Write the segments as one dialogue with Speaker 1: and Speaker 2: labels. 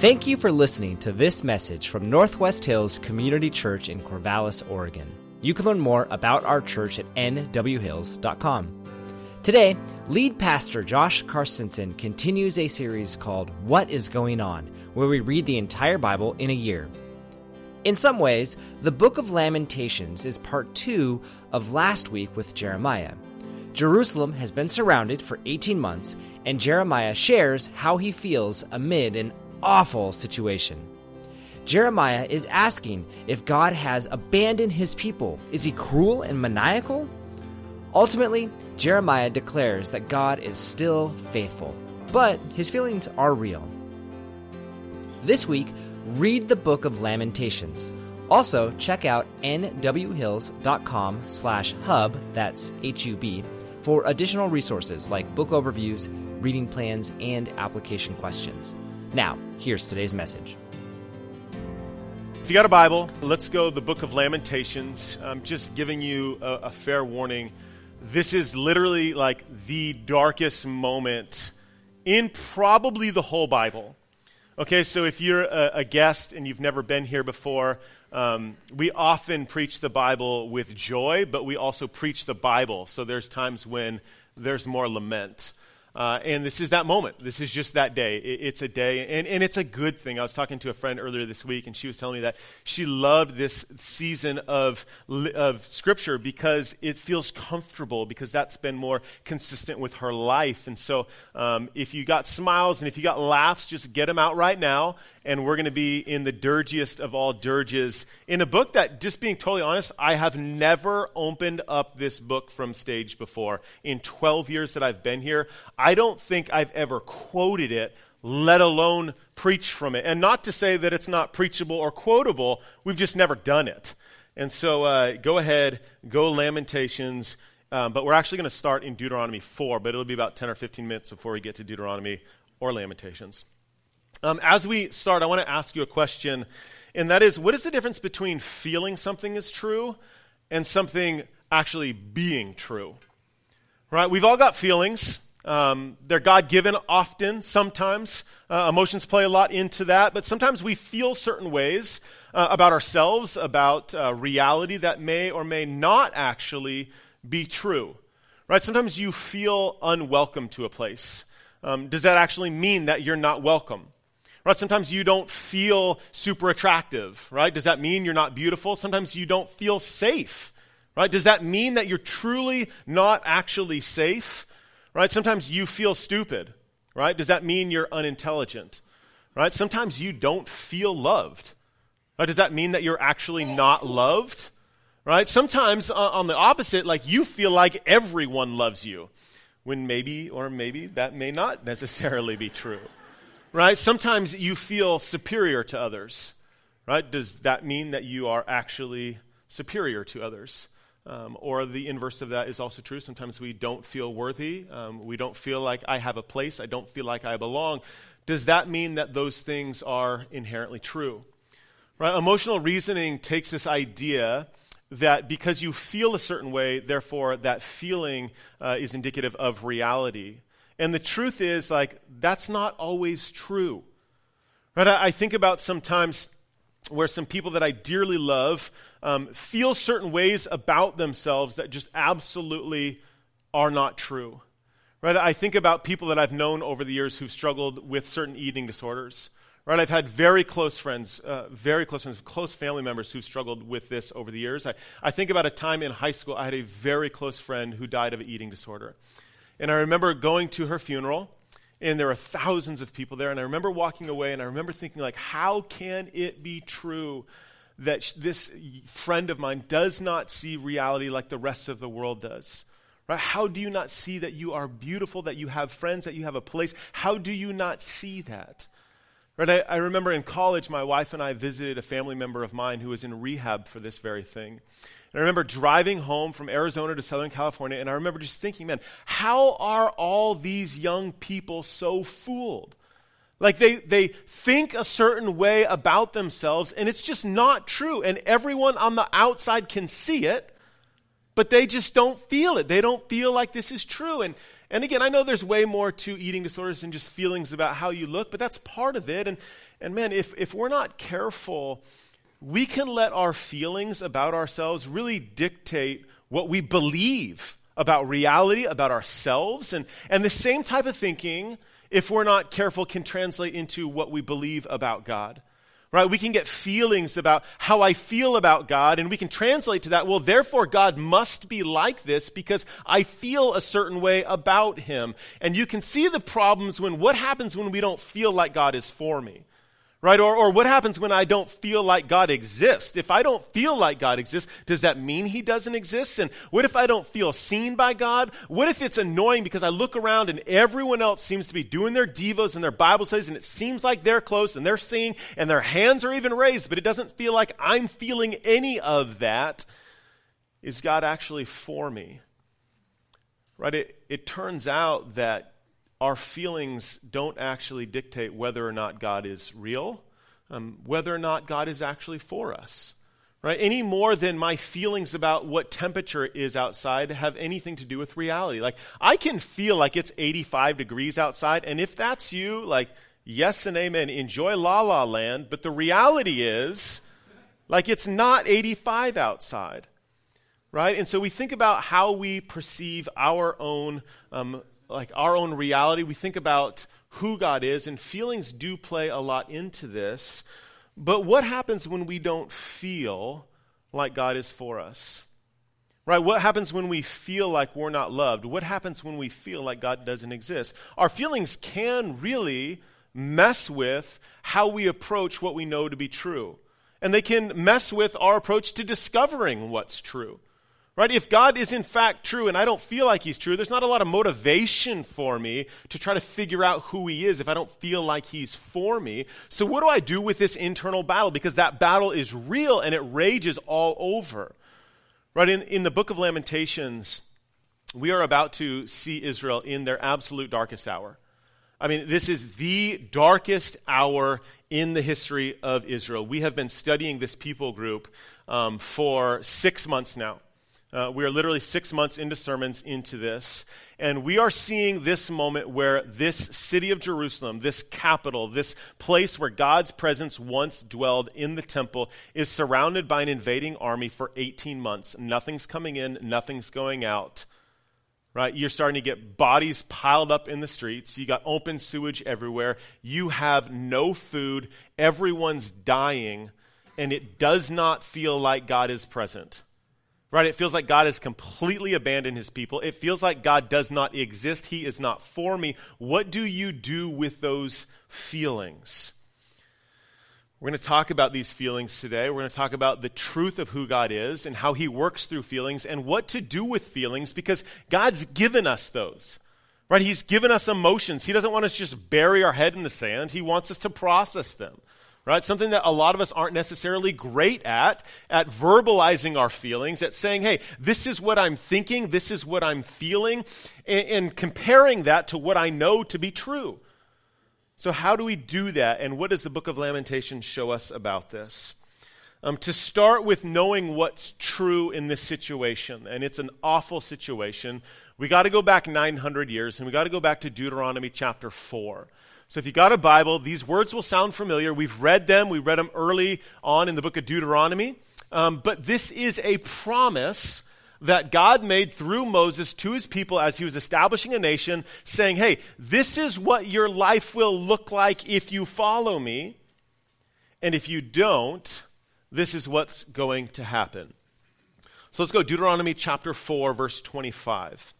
Speaker 1: Thank you for listening to this message from Northwest Hills Community Church in Corvallis, Oregon. You can learn more about our church at nwhills.com. Today, lead pastor Josh Carstensen continues a series called What is Going On, where we read the entire Bible in a year. In some ways, the book of Lamentations is part 2 of last week with Jeremiah. Jerusalem has been surrounded for 18 months, and Jeremiah shares how he feels amid an awful situation. Jeremiah is asking if God has abandoned his people. Is he cruel and maniacal? Ultimately, Jeremiah declares that God is still faithful, but his feelings are real. This week, read the book of Lamentations. Also, check out nwhills.com/hub, that's HUB, for additional resources like book overviews, reading plans, and application questions. Now, here's today's message.
Speaker 2: If you got a Bible, let's go to the book of Lamentations. I'm just giving you a fair warning. This is literally like the darkest moment in probably the whole Bible. Okay, so if you're a guest and you've never been here before, we often preach the Bible with joy, but we also preach the Bible. So there's times when there's more lament. And this is that moment. This is just that day. It's a day, and it's a good thing. I was talking to a friend earlier this week, and she was telling me that she loved this season of Scripture because it feels comfortable, because that's been more consistent with her life. And so if you got smiles and if you got laughs, just get them out right now. And we're going to be in the dirgiest of all dirges in a book that, just being totally honest, I have never opened up this book from stage before. In 12 years that I've been here, I don't think I've ever quoted it, let alone preached from it. And not to say that it's not preachable or quotable, we've just never done it. And so go ahead, go Lamentations, but we're actually going to start in Deuteronomy 4, but it'll be about 10 or 15 minutes before we get to Deuteronomy or Lamentations. As we start, I want to ask you a question, and that is, what is the difference between feeling something is true and something actually being true? Right? We've all got feelings. They're God-given often, sometimes. Emotions play a lot into that, but sometimes we feel certain ways about ourselves, about reality that may or may not actually be true. Right? Sometimes you feel unwelcome to a place. Does that actually mean that you're not welcome? Right? Sometimes you don't feel super attractive, right? Does that mean you're not beautiful? Sometimes you don't feel safe, right? Does that mean that you're truly not actually safe, right? Sometimes you feel stupid, right? Does that mean you're unintelligent, right? Sometimes you don't feel loved, right? Does that mean that you're actually not loved, right? Sometimes on the opposite, like you feel like everyone loves you, when maybe that may not necessarily be true. Right? Sometimes you feel superior to others, right? Does that mean that you are actually superior to others? Or the inverse of that is also true. Sometimes we don't feel worthy. We don't feel like I have a place. I don't feel like I belong. Does that mean that those things are inherently true? Right? Emotional reasoning takes this idea that because you feel a certain way, therefore that feeling is indicative of reality. And the truth is, like, that's not always true. Right? I think about sometimes where some people that I dearly love feel certain ways about themselves that just absolutely are not true. Right? I think about people that I've known over the years who've struggled with certain eating disorders. Right? I've had very close friends, close family members who've struggled with this over the years. I think about a time in high school, I had a very close friend who died of an eating disorder. And I remember going to her funeral, and there were thousands of people there, and I remember walking away, and I remember thinking, like, how can it be true that this friend of mine does not see reality like the rest of the world does? Right? How do you not see that you are beautiful, that you have friends, that you have a place? How do you not see that? Right? I remember in college, my wife and I visited a family member of mine who was in rehab for this very thing. And I remember driving home from Arizona to Southern California, and I remember just thinking, man, how are all these young people so fooled? Like they think a certain way about themselves, and it's just not true. And everyone on the outside can see it, but they just don't feel it. They don't feel like this is true. And And again, I know there's way more to eating disorders than just feelings about how you look, but that's part of it. And man, if we're not careful, we can let our feelings about ourselves really dictate what we believe about reality, about ourselves. And the same type of thinking, if we're not careful, can translate into what we believe about God. Right? We can get feelings about how I feel about God, and we can translate to that, well, therefore God must be like this because I feel a certain way about him. And you can see the problems what happens when we don't feel like God is for me. Right? Or what happens when I don't feel like God exists? If I don't feel like God exists, does that mean he doesn't exist? And what if I don't feel seen by God? What if it's annoying because I look around and everyone else seems to be doing their devos and their Bible studies, and it seems like they're close and they're singing and their hands are even raised, but it doesn't feel like I'm feeling any of that? Is God actually for me? Right? It turns out that our feelings don't actually dictate whether or not God is real, whether or not God is actually for us, right? Any more than my feelings about what temperature is outside have anything to do with reality. Like, I can feel like it's 85 degrees outside, and if that's you, like, yes and amen, enjoy La La Land, but the reality is, like, it's not 85 outside, right? And so we think about how we perceive our own our own reality. We think about who God is, and feelings do play a lot into this. But what happens when we don't feel like God is for us? Right? What happens when we feel like we're not loved? What happens when we feel like God doesn't exist? Our feelings can really mess with how we approach what we know to be true. And they can mess with our approach to discovering what's true. Right? If God is in fact true and I don't feel like he's true, there's not a lot of motivation for me to try to figure out who he is if I don't feel like he's for me. So what do I do with this internal battle? Because that battle is real and it rages all over. Right? In the book of Lamentations, we are about to see Israel in their absolute darkest hour. I mean, this is the darkest hour in the history of Israel. We have been studying this people group for 6 months now. We are literally 6 months into sermons into this, and we are seeing this moment where this city of Jerusalem, this capital, this place where God's presence once dwelled in the temple, is surrounded by an invading army for 18 months. Nothing's coming in, nothing's going out. Right? You're starting to get bodies piled up in the streets. You got open sewage everywhere. You have no food. Everyone's dying, and it does not feel like God is present. Right? It feels like God has completely abandoned his people. It feels like God does not exist. He is not for me. What do you do with those feelings? We're going to talk about these feelings today. We're going to talk about the truth of who God is and how he works through feelings and what to do with feelings, because God's given us those. Right? He's given us emotions. He doesn't want us to just bury our head in the sand. He wants us to process them. Right? Something that a lot of us aren't necessarily great at verbalizing our feelings, at saying, hey, this is what I'm thinking, this is what I'm feeling, and comparing that to what I know to be true. So how do we do that, and what does the book of Lamentations show us about this? To start with knowing what's true in this situation, and it's an awful situation, we got to go back 900 years, and we got to go back to Deuteronomy chapter 4. So if you got a Bible, these words will sound familiar. We've read them. We read them early on in the book of Deuteronomy. But this is a promise that God made through Moses to his people as he was establishing a nation, saying, hey, this is what your life will look like if you follow me. And if you don't, this is what's going to happen. So let's go Deuteronomy chapter 4, verse 25.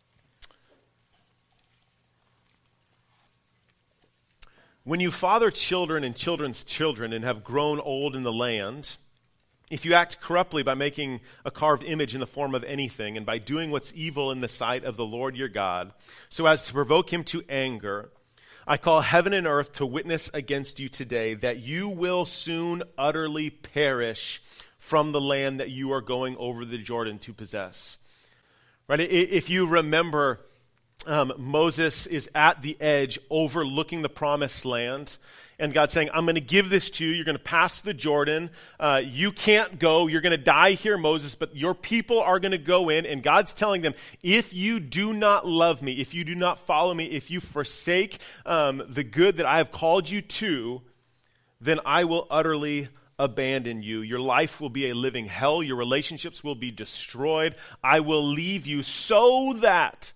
Speaker 2: When you father children and children's children and have grown old in the land, if you act corruptly by making a carved image in the form of anything and by doing what's evil in the sight of the Lord your God, so as to provoke him to anger, I call heaven and earth to witness against you today that you will soon utterly perish from the land that you are going over the Jordan to possess. Right? If you remember, Moses is at the edge overlooking the promised land. And God's saying, I'm going to give this to you. You're going to pass the Jordan. You can't go. You're going to die here, Moses, but your people are going to go in. And God's telling them, if you do not love me, if you do not follow me, if you forsake the good that I have called you to, then I will utterly abandon you. Your life will be a living hell. Your relationships will be destroyed. I will leave you so that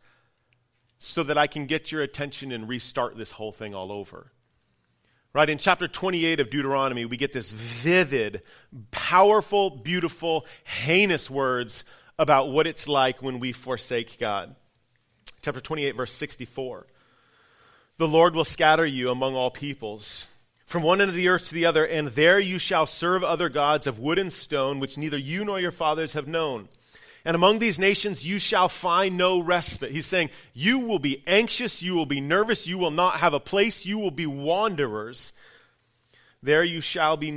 Speaker 2: I can get your attention and restart this whole thing all over. Right, in chapter 28 of Deuteronomy, we get this vivid, powerful, beautiful, heinous words about what it's like when we forsake God. Chapter 28, verse 64. The Lord will scatter you among all peoples, from one end of the earth to the other, and there you shall serve other gods of wood and stone, which neither you nor your fathers have known. And among these nations you shall find no respite. He's saying, you will be anxious, you will be nervous, you will not have a place, you will be wanderers. There shall be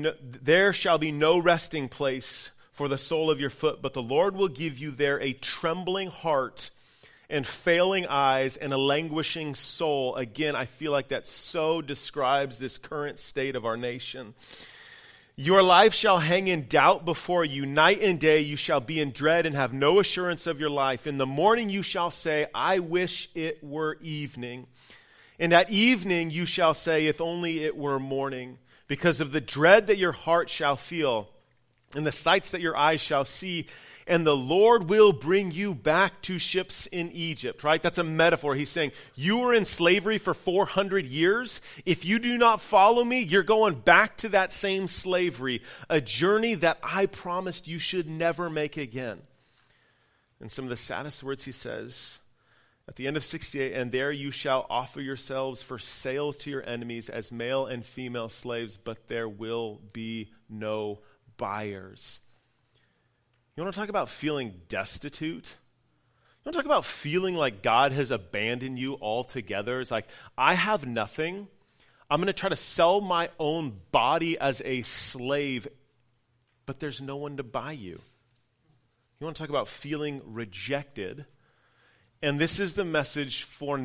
Speaker 2: no resting place for the sole of your foot, but the Lord will give you there a trembling heart and failing eyes and a languishing soul. Again, I feel like that so describes this current state of our nation. Your life shall hang in doubt before you. Night and day you shall be in dread and have no assurance of your life. In the morning you shall say, I wish it were evening. And at evening you shall say, if only it were morning. Because of the dread that your heart shall feel and the sights that your eyes shall see. And the Lord will bring you back to ships in Egypt, right? That's a metaphor. He's saying, you were in slavery for 400 years. If you do not follow me, you're going back to that same slavery, a journey that I promised you should never make again. And some of the saddest words he says at the end of 68, and there you shall offer yourselves for sale to your enemies as male and female slaves, but there will be no buyers. You want to talk about feeling destitute? You want to talk about feeling like God has abandoned you altogether? It's like, I have nothing. I'm going to try to sell my own body as a slave, but there's no one to buy you. You want to talk about feeling rejected? And this is the message for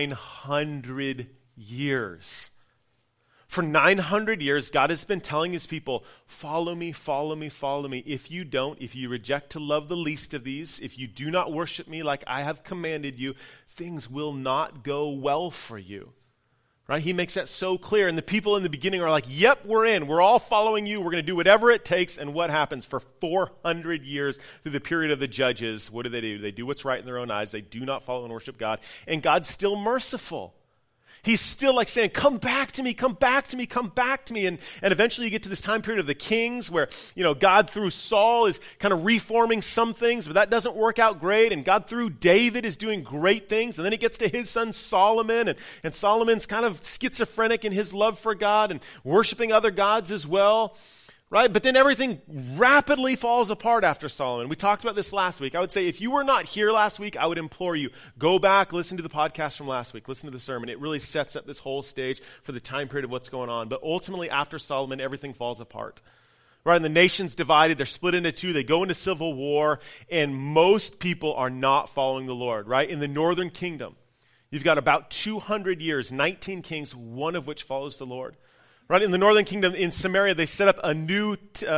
Speaker 2: 900 years. For 900 years, God has been telling his people, follow me, follow me, follow me. If you don't, if you reject to love the least of these, if you do not worship me like I have commanded you, things will not go well for you. Right? He makes that so clear. And the people in the beginning are like, yep, we're in. We're all following you. We're going to do whatever it takes. And what happens for 400 years through the period of the judges? What do? They do what's right in their own eyes. They do not follow and worship God. And God's still merciful. He's still like saying, come back to me, come back to me, come back to me. And eventually you get to this time period of the kings where, God through Saul is kind of reforming some things, but that doesn't work out great. And God through David is doing great things. And then it gets to his son Solomon. And Solomon's kind of schizophrenic in his love for God and worshiping other gods as well. Right? But then everything rapidly falls apart after Solomon. We talked about this last week. I would say if you were not here last week, I would implore you, go back, listen to the podcast from last week, listen to the sermon. It really sets up this whole stage for the time period of what's going on. But ultimately, after Solomon, everything falls apart. Right? And the nation's divided. They're split into two. They go into civil war. And most people are not following the Lord. Right? In the northern kingdom, you've got about 200 years, 19 kings, one of which follows the Lord. Right, in the northern kingdom, in Samaria, they set up a new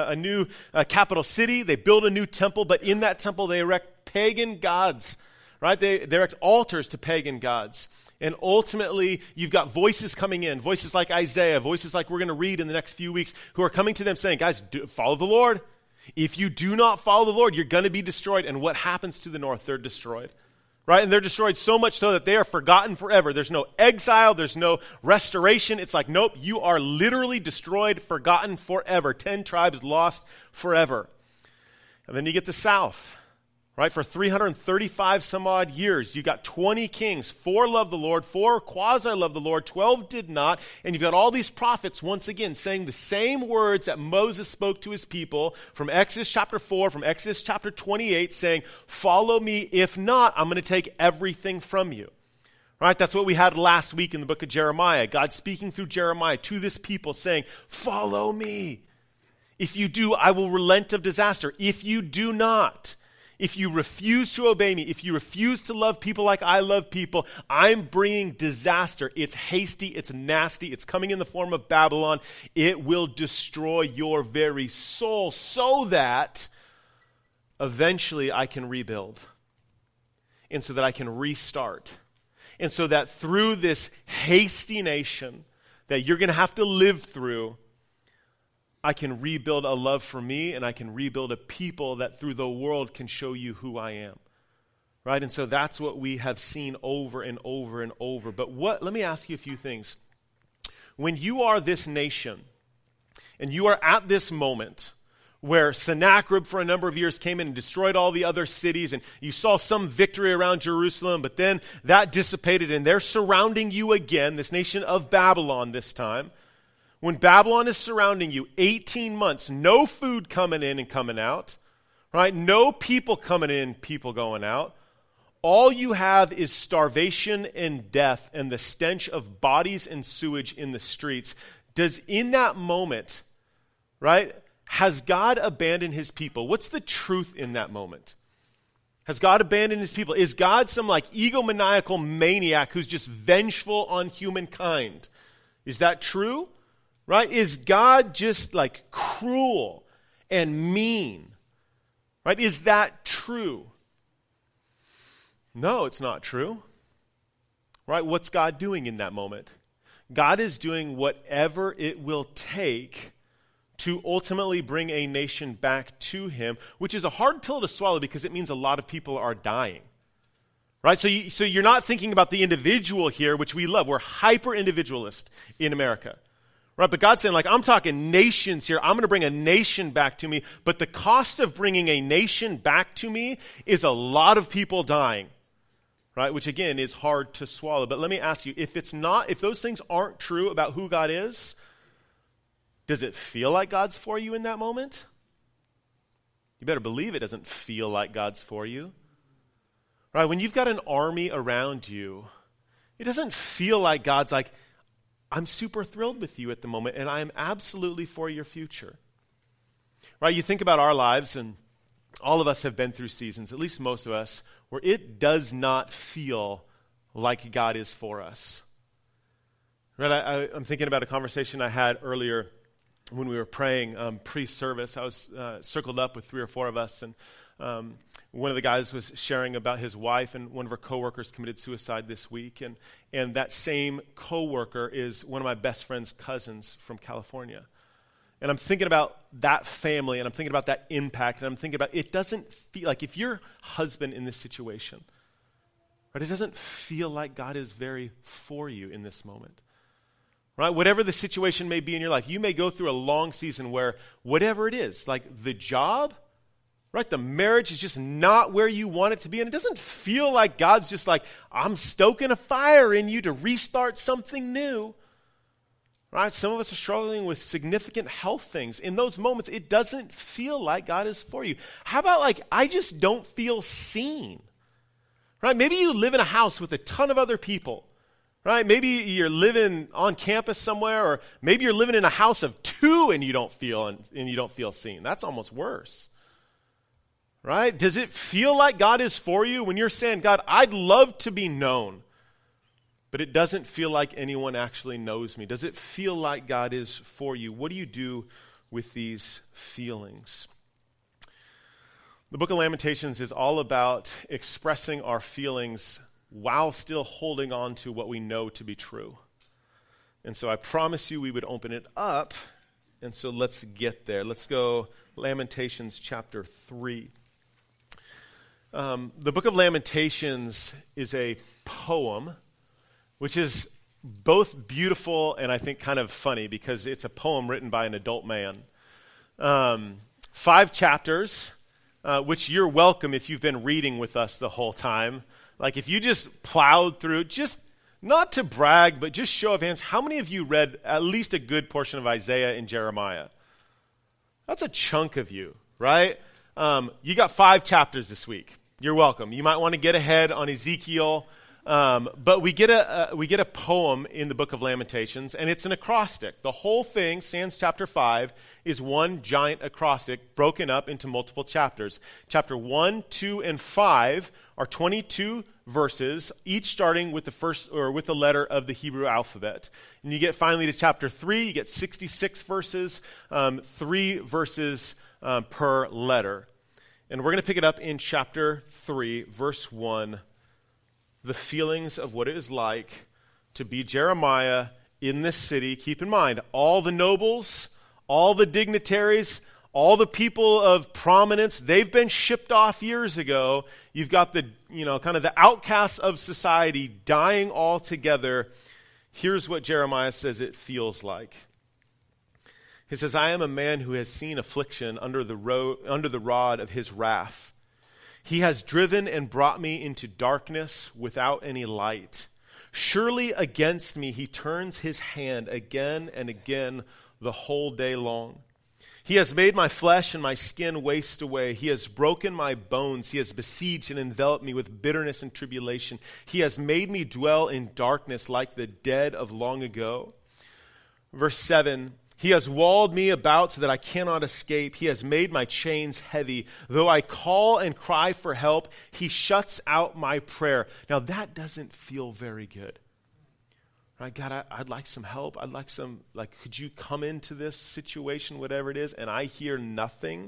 Speaker 2: capital city. They build a new temple, but in that temple, they erect pagan gods. Right, they erect altars to pagan gods. And ultimately, you've got voices coming in, voices like Isaiah, voices like we're going to read in the next few weeks, who are coming to them saying, guys, follow the Lord. If you do not follow the Lord, you're going to be destroyed. And what happens to the north? They're destroyed. Right? And they're destroyed so much so that they are forgotten forever. There's no exile. There's no restoration. It's like, nope, you are literally destroyed, forgotten forever. 10 tribes lost forever. And then you get the south. Right? For 335 some odd years, you got 20 kings. 4 loved the Lord, 4 quasi-loved the Lord, 12 did not. And you've got all these prophets, once again, saying the same words that Moses spoke to his people from Exodus chapter 4, from Exodus chapter 28, saying, follow me. If not, I'm going to take everything from you. Right? That's what we had last week in the book of Jeremiah. God speaking through Jeremiah to this people saying, follow me. If you do, I will relent of disaster. If you do not, if you refuse to obey me, if you refuse to love people like I love people, I'm bringing disaster. It's hasty, it's nasty, it's coming in the form of Babylon. It will destroy your very soul so that eventually I can rebuild. And so that I can restart. And so that through this hasty nation that you're going to have to live through, I can rebuild a love for me, and I can rebuild a people that through the world can show you who I am. Right? And so that's what we have seen over and over and over. But let me ask you a few things. When you are this nation, and you are at this moment where Sennacherib for a number of years came in and destroyed all the other cities, and you saw some victory around Jerusalem, but then that dissipated, and they're surrounding you again, this nation of Babylon this time. When Babylon is surrounding you, 18 months, no food coming in and coming out, right? No people coming in, people going out. All you have is starvation and death and the stench of bodies and sewage in the streets. Does in that moment, right, has God abandoned his people? What's the truth in that moment? Has God abandoned his people? Is God some like egomaniacal maniac who's just vengeful on humankind? Is that true? Right? Is God just like cruel and mean? Right? Is that true? No, it's not true. Right? What's God doing in that moment? God is doing whatever it will take to ultimately bring a nation back to him, which is a hard pill to swallow because it means a lot of people are dying. Right? So you're not thinking about the individual here, which we love. We're hyper-individualist in America. Right, but God's saying, like, I'm talking nations here. I'm going to bring a nation back to me. But the cost of bringing a nation back to me is a lot of people dying. Right, which again is hard to swallow. But let me ask you, if those things aren't true about who God is, does it feel like God's for you in that moment? You better believe it doesn't feel like God's for you. Right, when you've got an army around you, it doesn't feel like God's like, I'm super thrilled with you at the moment, and I am absolutely for your future. Right? You think about our lives, and all of us have been through seasons, at least most of us, where it does not feel like God is for us. Right? I'm thinking about a conversation I had earlier when we were praying pre-service. I was circled up with 3 or 4 of us, and one of the guys was sharing about his wife, and one of her coworkers committed suicide this week, and that same coworker is one of my best friend's cousins from California. And I'm thinking about that family, and I'm thinking about that impact, and I'm thinking about it doesn't feel like if your husband in this situation, right, it doesn't feel like God is very for you in this moment. Right? Whatever the situation may be in your life, you may go through a long season where whatever it is, like the job, right? The marriage is just not where you want it to be. And it doesn't feel like God's just like, I'm stoking a fire in you to restart something new. Right? Some of us are struggling with significant health things. In those moments, it doesn't feel like God is for you. How about like, I just don't feel seen. Right? Maybe you live in a house with a ton of other people. Right? Maybe you're living on campus somewhere, or maybe you're living in a house of 2 and you don't feel seen. That's almost worse. Right? Does it feel like God is for you when you're saying, God, I'd love to be known, but it doesn't feel like anyone actually knows me? Does it feel like God is for you? What do you do with these feelings? The book of Lamentations is all about expressing our feelings while still holding on to what we know to be true. And so I promise you we would open it up, and so let's get there. Let's go Lamentations chapter 3. The book of Lamentations is a poem, which is both beautiful and I think kind of funny because it's a poem written by an adult man. 5 chapters, which you're welcome if you've been reading with us the whole time. Like if you just plowed through, just not to brag, but just show of hands, how many of you read at least a good portion of Isaiah and Jeremiah? That's a chunk of you, right? You got 5 chapters this week. You're welcome. You might want to get ahead on Ezekiel. But we get a poem in the book of Lamentations, and it's an acrostic. The whole thing, sans chapter 5, is one giant acrostic broken up into multiple chapters. Chapter 1, 2, and 5 are 22 verses, each starting with the first or with the letter of the Hebrew alphabet. And you get finally to chapter 3, you get 66 verses, 3 verses per letter. And we're going to pick it up in chapter 3, verse 1. The feelings of what it is like to be Jeremiah in this city. Keep in mind, all the nobles, all the dignitaries, all the people of prominence, they've been shipped off years ago. You've got the, kind of the outcasts of society dying all together. Here's what Jeremiah says it feels like. He says, I am a man who has seen affliction under the rod of his wrath. He has driven and brought me into darkness without any light. Surely against me he turns his hand again and again the whole day long. He has made my flesh and my skin waste away. He has broken my bones. He has besieged and enveloped me with bitterness and tribulation. He has made me dwell in darkness like the dead of long ago. Verse 7, he has walled me about so that I cannot escape. He has made my chains heavy. Though I call and cry for help, he shuts out my prayer. Now that doesn't feel very good. Right, God, I'd like some help. I'd like could you come into this situation, whatever it is, and I hear nothing.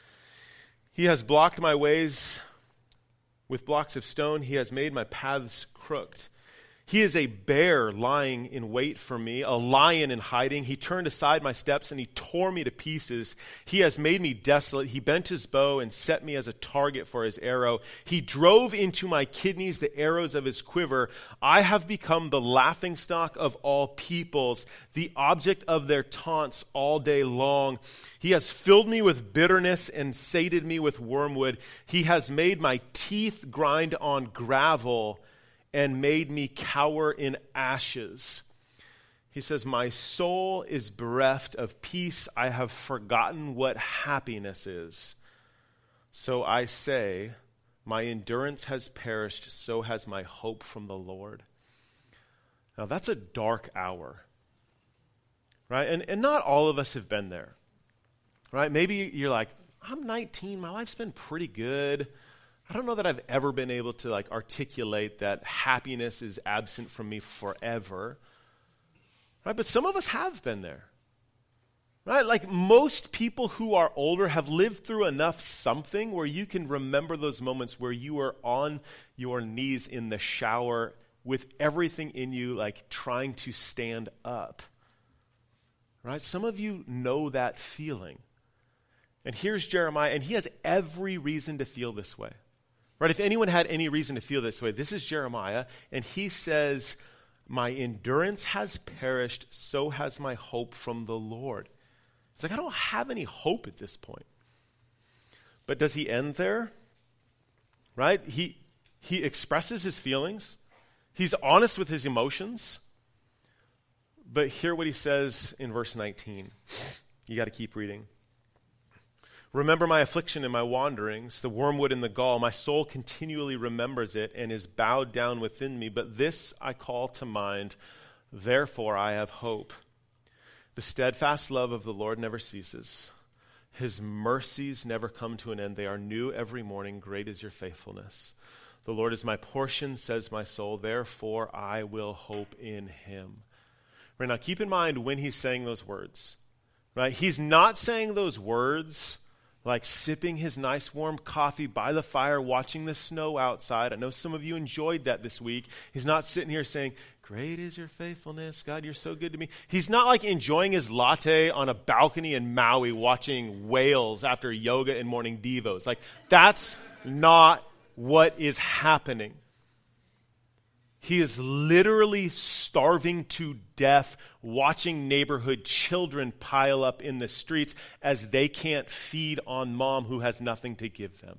Speaker 2: He has blocked my ways with blocks of stone. He has made my paths crooked. He is a bear lying in wait for me, a lion in hiding. He turned aside my steps and he tore me to pieces. He has made me desolate. He bent his bow and set me as a target for his arrow. He drove into my kidneys the arrows of his quiver. I have become the laughingstock of all peoples, the object of their taunts all day long. He has filled me with bitterness and sated me with wormwood. He has made my teeth grind on gravel and made me cower in ashes. He says, my soul is bereft of peace. I have forgotten what happiness is. So I say, my endurance has perished, so has my hope from the Lord. Now that's a dark hour, right? And not all of us have been there, right? Maybe you're like, I'm 19, my life's been pretty good. I don't know that I've ever been able to articulate that happiness is absent from me forever. Right? But some of us have been there. Right? Like most people who are older have lived through enough something where you can remember those moments where you were on your knees in the shower with everything in you trying to stand up. Right? Some of you know that feeling. And here's Jeremiah, and he has every reason to feel this way. Right? If anyone had any reason to feel this way, this is Jeremiah, and he says, my endurance has perished, so has my hope from the Lord. He's like, I don't have any hope at this point. But does he end there? Right? He expresses his feelings. He's honest with his emotions. But hear what he says in verse 19. You got to keep reading. Remember my affliction and my wanderings, the wormwood and the gall. My soul continually remembers it and is bowed down within me. But this I call to mind, therefore I have hope. The steadfast love of the Lord never ceases. His mercies never come to an end. They are new every morning. Great is your faithfulness. The Lord is my portion, says my soul. Therefore I will hope in him. Right, now keep in mind when he's saying those words. Right? He's not saying those words like sipping his nice warm coffee by the fire, watching the snow outside. I know some of you enjoyed that this week. He's not sitting here saying, great is your faithfulness. God, you're so good to me. He's not enjoying his latte on a balcony in Maui watching whales after yoga and morning devos. That's not what is happening. He is literally starving to death, watching neighborhood children pile up in the streets as they can't feed on mom who has nothing to give them.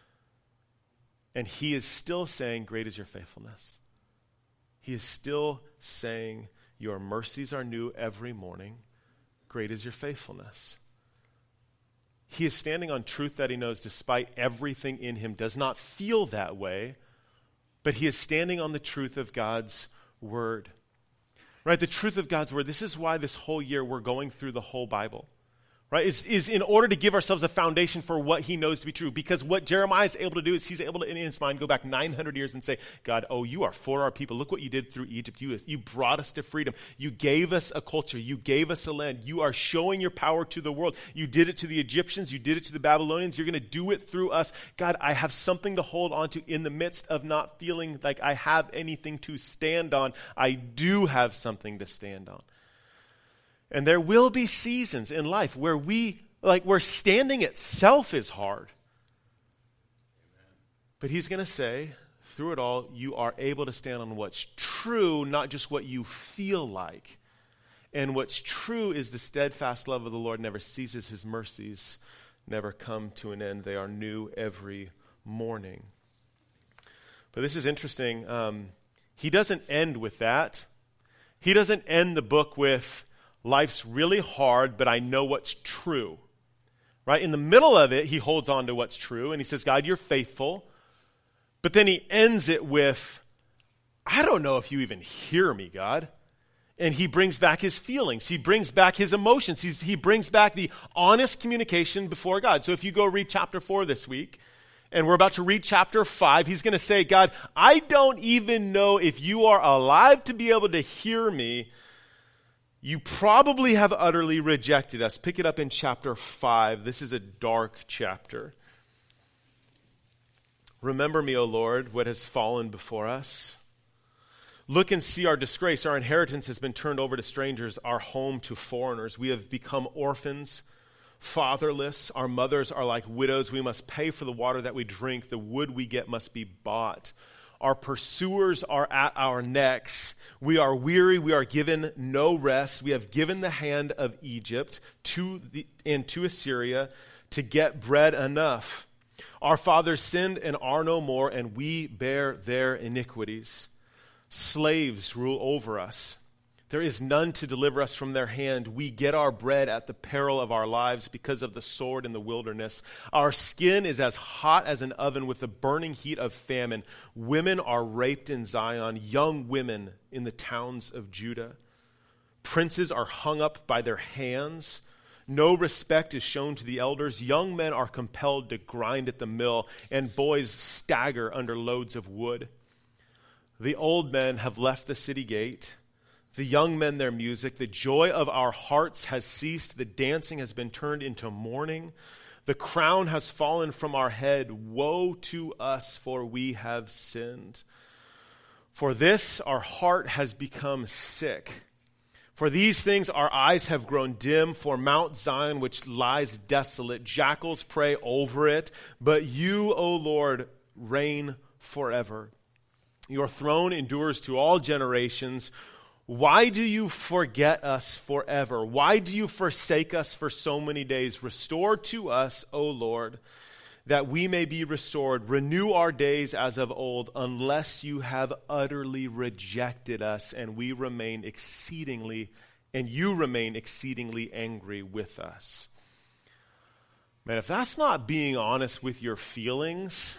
Speaker 2: And he is still saying, great is your faithfulness. He is still saying, your mercies are new every morning. Great is your faithfulness. He is standing on truth that he knows, despite everything in him, does not feel that way, but he is standing on the truth of God's word. Right? The truth of God's word. This is why this whole year we're going through the whole Bible. Right? Is in order to give ourselves a foundation for what he knows to be true. Because what Jeremiah is able to do is he's able to, in his mind, go back 900 years and say, God, oh, you are for our people. Look what you did through Egypt. You brought us to freedom. You gave us a culture. You gave us a land. You are showing your power to the world. You did it to the Egyptians. You did it to the Babylonians. You're going to do it through us. God, I have something to hold on to in the midst of not feeling like I have anything to stand on. I do have something to stand on. And there will be seasons in life where where standing itself is hard. But he's going to say, through it all, you are able to stand on what's true, not just what you feel like. And what's true is the steadfast love of the Lord never ceases. His mercies never come to an end. They are new every morning. But this is interesting. He doesn't end with that. He doesn't end the book with, life's really hard, but I know what's true. Right? In the middle of it, he holds on to what's true, and he says, God, you're faithful. But then he ends it with, I don't know if you even hear me, God. And he brings back his feelings. He brings back his emotions. He brings back the honest communication before God. So if you go read chapter 4 this week, and we're about to read chapter 5, he's going to say, God, I don't even know if you are alive to be able to hear me. You probably have utterly rejected us. Pick it up in chapter 5. This is a dark chapter. Remember me, O Lord, what has fallen before us. Look and see our disgrace. Our inheritance has been turned over to strangers, our home to foreigners. We have become orphans, fatherless. Our mothers are like widows. We must pay for the water that we drink. The wood we get must be bought. Our pursuers are at our necks. We are weary. We are given no rest. We have given the hand of Egypt and to Assyria to get bread enough. Our fathers sinned and are no more, and we bear their iniquities. Slaves rule over us. There is none to deliver us from their hand. We get our bread at the peril of our lives because of the sword in the wilderness. Our skin is as hot as an oven with the burning heat of famine. Women are raped in Zion, young women in the towns of Judah. Princes are hung up by their hands. No respect is shown to the elders. Young men are compelled to grind at the mill, and boys stagger under loads of wood. The old men have left the city gate. The young men their music. The joy of our hearts has ceased. The dancing has been turned into mourning. The crown has fallen from our head. Woe to us, for we have sinned. For this our heart has become sick. For these things our eyes have grown dim. For Mount Zion, which lies desolate, jackals prey over it. But you, O Lord, reign forever. Your throne endures to all generations. Why do you forget us forever? Why do you forsake us for so many days? Restore to us, O Lord, that we may be restored. Renew our days as of old, unless you have utterly rejected us, and you remain exceedingly angry with us. Man, if that's not being honest with your feelings,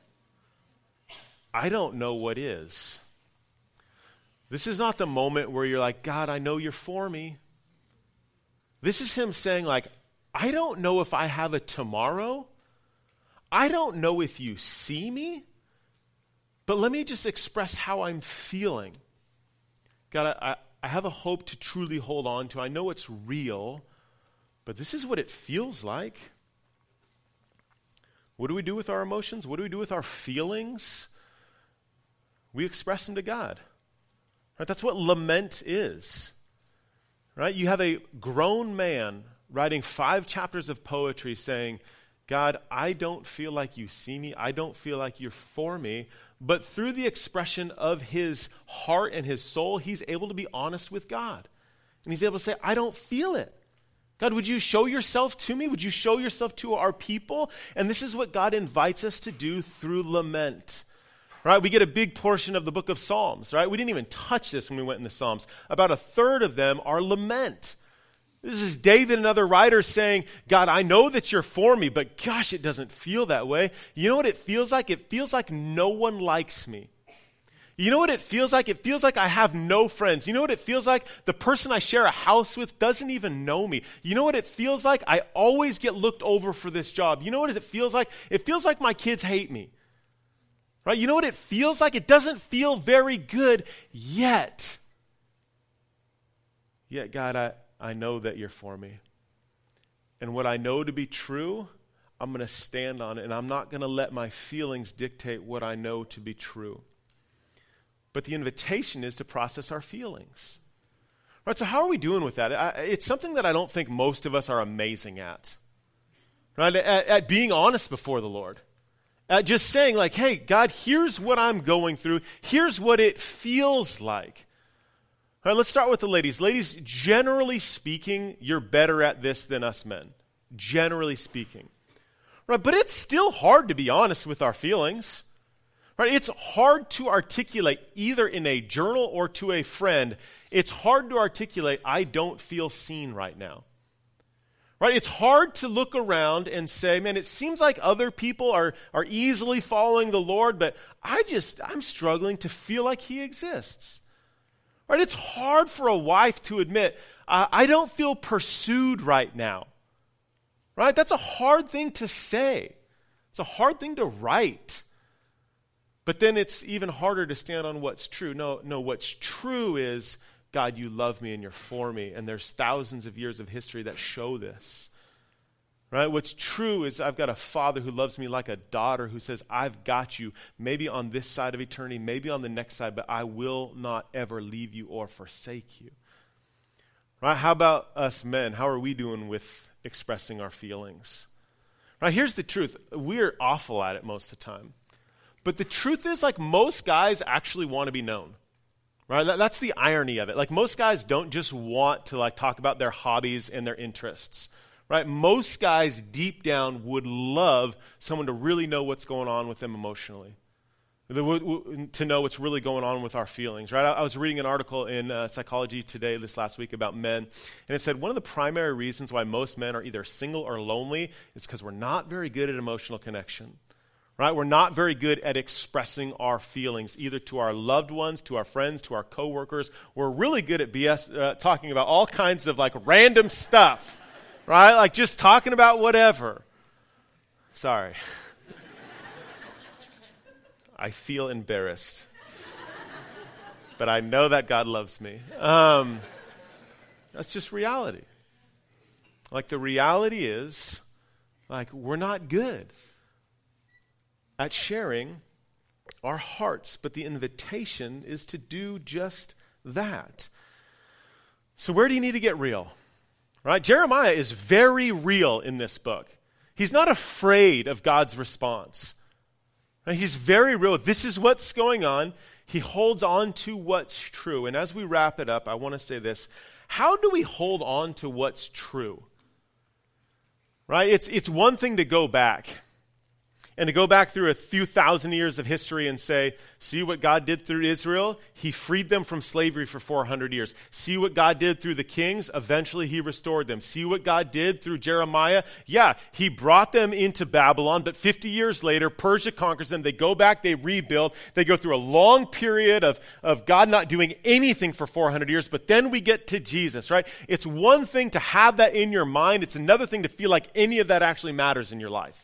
Speaker 2: I don't know what is. This is not the moment where you're like, God, I know you're for me. This is him saying, like, I don't know if I have a tomorrow. I don't know if you see me. But let me just express how I'm feeling. God, I have a hope to truly hold on to. I know it's real, but this is what it feels like. What do we do with our emotions? What do we do with our feelings? We express them to God. Right? That's what lament is. Right? You have a grown man writing 5 chapters of poetry saying, God, I don't feel like you see me. I don't feel like you're for me. But through the expression of his heart and his soul, he's able to be honest with God. And he's able to say, I don't feel it. God, would you show yourself to me? Would you show yourself to our people? And this is what God invites us to do through lament. Right? We get a big portion of the book of Psalms, right? We didn't even touch this when we went in the Psalms. About a third of them are lament. This is David and other writers saying, God, I know that you're for me, but gosh, it doesn't feel that way. You know what it feels like? It feels like no one likes me. You know what it feels like? It feels like I have no friends. You know what it feels like? The person I share a house with doesn't even know me. You know what it feels like? I always get looked over for this job. You know what it feels like? It feels like my kids hate me. Right? You know what it feels like? It doesn't feel very good yet. Yet, God, I know that you're for me. And what I know to be true, I'm going to stand on it, and I'm not going to let my feelings dictate what I know to be true. But the invitation is to process our feelings. Right, so how are we doing with that? It's something that I don't think most of us are amazing at. Right, at being honest before the Lord. At just saying like, hey, God, here's what I'm going through. Here's what it feels like. All right, let's start with the ladies. Ladies, generally speaking, you're better at this than us men. Generally speaking. Right, but it's still hard to be honest with our feelings. Right, it's hard to articulate either in a journal or to a friend. It's hard to articulate, I don't feel seen right now. Right, it's hard to look around and say, man, it seems like other people are easily following the Lord, but I'm struggling to feel like he exists. Right, it's hard for a wife to admit, I don't feel pursued right now. Right, that's a hard thing to say. It's a hard thing to write. But then it's even harder to stand on what's true. No, what's true is, God, you love me and you're for me. And there's thousands of years of history that show this. Right? What's true is I've got a father who loves me like a daughter who says, I've got you, maybe on this side of eternity, maybe on the next side, but I will not ever leave you or forsake you. Right? How about us men? How are we doing with expressing our feelings? Right? Here's the truth. We're awful at it most of the time. But the truth is, like, most guys actually want to be known. Right? That's the irony of it. Like, most guys don't just want to, like, talk about their hobbies and their interests. Right? Most guys deep down would love someone to really know what's going on with them emotionally. To know what's really going on with our feelings. Right? I was reading an article in Psychology Today this last week about men, and it said one of the primary reasons why most men are either single or lonely is because we're not very good at emotional connection. Right? We're not very good at expressing our feelings, either to our loved ones, to our friends, to our coworkers. We're really good at talking about all kinds of like random stuff, right? Like just talking about whatever. Sorry. I feel embarrassed. But I know that God loves me. That's just reality. Like the reality is, like we're not good at sharing our hearts, but the invitation is to do just that. So where do you need to get real? Right? Jeremiah is very real in this book. He's not afraid of God's response. Right? He's very real. This is what's going on. He holds on to what's true. And as we wrap it up, I want to say this. How do we hold on to what's true? Right? It's one thing to go back. And to go back through a few thousand years of history and say, see what God did through Israel? He freed them from slavery for 400 years. See what God did through the kings? Eventually he restored them. See what God did through Jeremiah? Yeah, he brought them into Babylon, but 50 years later, Persia conquers them. They go back, they rebuild. They go through a long period of God not doing anything for 400 years, but then we get to Jesus, right? It's one thing to have that in your mind. It's another thing to feel like any of that actually matters in your life.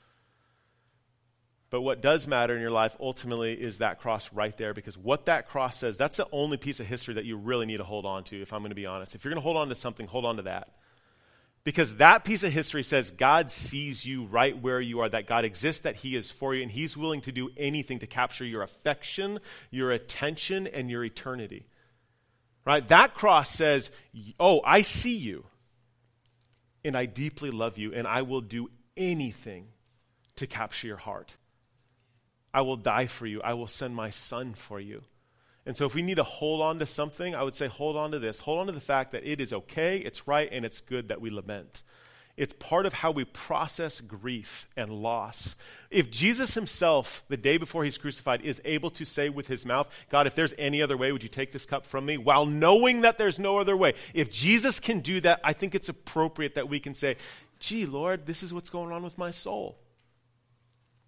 Speaker 2: But what does matter in your life ultimately is that cross right there, because what that cross says, that's the only piece of history that you really need to hold on to, if I'm going to be honest. If you're going to hold on to something, hold on to that. Because that piece of history says God sees you right where you are, that God exists, that he is for you, and he's willing to do anything to capture your affection, your attention, and your eternity. Right? That cross says, oh, I see you, and I deeply love you, and I will do anything to capture your heart. I will die for you. I will send my son for you. And so if we need to hold on to something, I would say hold on to this. Hold on to the fact that it is okay, it's right, and it's good that we lament. It's part of how we process grief and loss. If Jesus himself, the day before he's crucified, is able to say with his mouth, God, if there's any other way, would you take this cup from me? While knowing that there's no other way. If Jesus can do that, I think it's appropriate that we can say, gee, Lord, this is what's going on with my soul.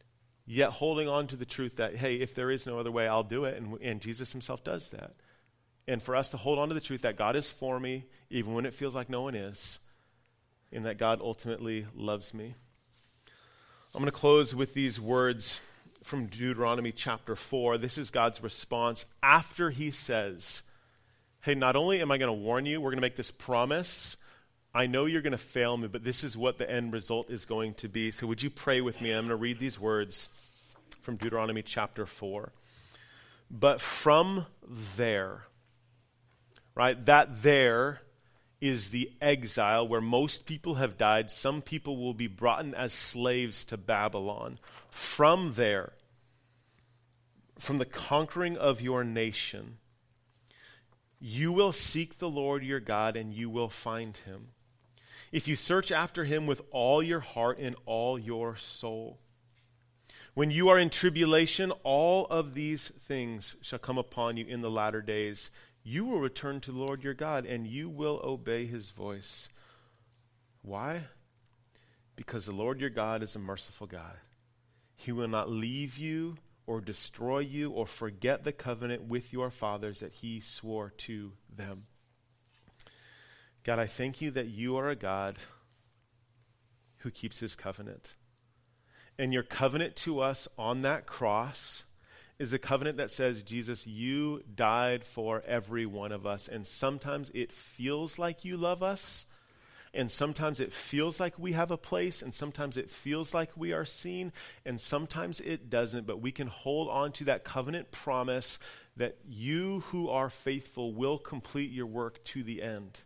Speaker 2: yet holding on to the truth that, hey, if there is no other way, I'll do it. And Jesus himself does that. And for us to hold on to the truth that God is for me, even when it feels like no one is, and that God ultimately loves me. I'm going to close with these words from Deuteronomy chapter 4. This is God's response after he says, hey, not only am I going to warn you, we're going to make this promise. I know you're going to fail me, but this is what the end result is going to be. So would you pray with me? I'm going to read these words from Deuteronomy chapter 4. But from there, right, that there is the exile where most people have died. Some people will be brought in as slaves to Babylon. From there, from the conquering of your nation, you will seek the Lord your God and you will find him. If you search after him with all your heart and all your soul. When you are in tribulation, all of these things shall come upon you in the latter days. You will return to the Lord your God, and you will obey his voice. Why? Because the Lord your God is a merciful God. He will not leave you or destroy you or forget the covenant with your fathers that he swore to them. God, I thank you that you are a God who keeps his covenant. And your covenant to us on that cross is a covenant that says, Jesus, you died for every one of us. And sometimes it feels like you love us. And sometimes it feels like we have a place. And sometimes it feels like we are seen. And sometimes it doesn't. But we can hold on to that covenant promise that you who are faithful will complete your work to the end.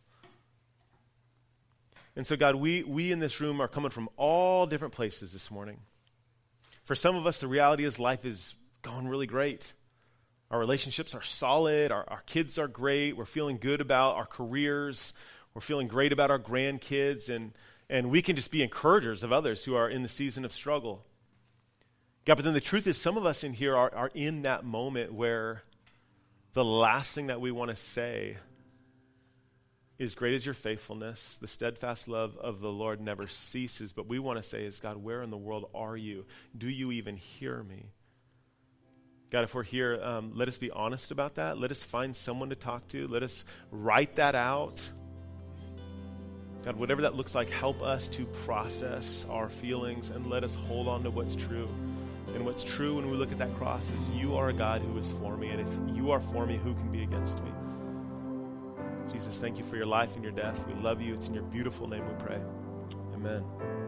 Speaker 2: And so, God, we in this room are coming from all different places this morning. For some of us, the reality is life is going really great. Our relationships are solid. Our kids are great. We're feeling good about our careers. We're feeling great about our grandkids. And we can just be encouragers of others who are in the season of struggle. God, but then the truth is some of us in here are in that moment where the last thing that we want to say is, great is your faithfulness. The steadfast love of the Lord never ceases. But we want to say is, God, where in the world are you? Do you even hear me? God, if we're here, let us be honest about that. Let us find someone to talk to. Let us write that out. God, whatever that looks like, help us to process our feelings and let us hold on to what's true. And what's true when we look at that cross is you are a God who is for me. And if you are for me, who can be against me? Jesus, thank you for your life and your death. We love you. It's in your beautiful name we pray. Amen.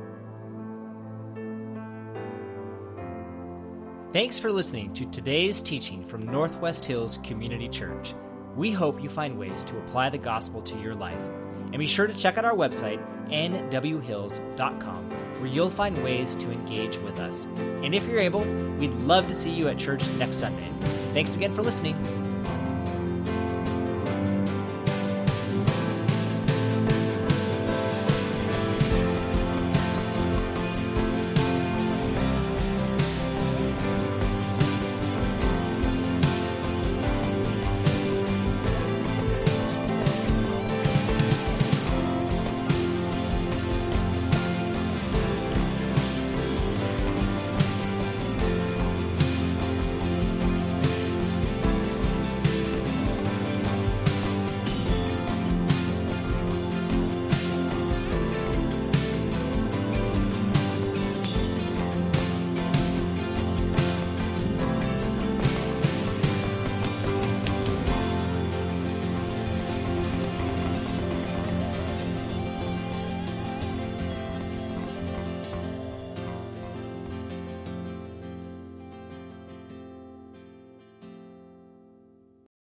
Speaker 1: Thanks for listening to today's teaching from Northwest Hills Community Church. We hope you find ways to apply the gospel to your life. And be sure to check out our website, nwhills.com, where you'll find ways to engage with us. And if you're able, we'd love to see you at church next Sunday. Thanks again for listening.